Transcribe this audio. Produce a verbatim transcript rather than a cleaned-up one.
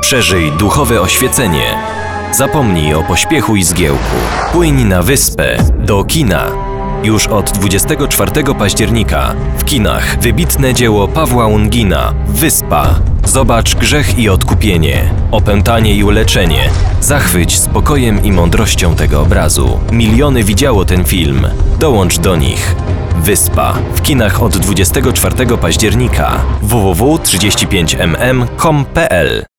Przeżyj duchowe oświecenie. Zapomnij o pośpiechu i zgiełku. Płyń na wyspę, do kina. Już od dwudziestego czwartego października w kinach wybitne dzieło Pawła Ungina Wyspa. Zobacz grzech i odkupienie, opętanie i uleczenie. Zachwyć spokojem i mądrością tego obrazu. Miliony widziało ten film. Dołącz do nich. Wyspa. W kinach od dwudziestego czwartego października. w w w kropka trzydzieści pięć m m kropka com kropka p l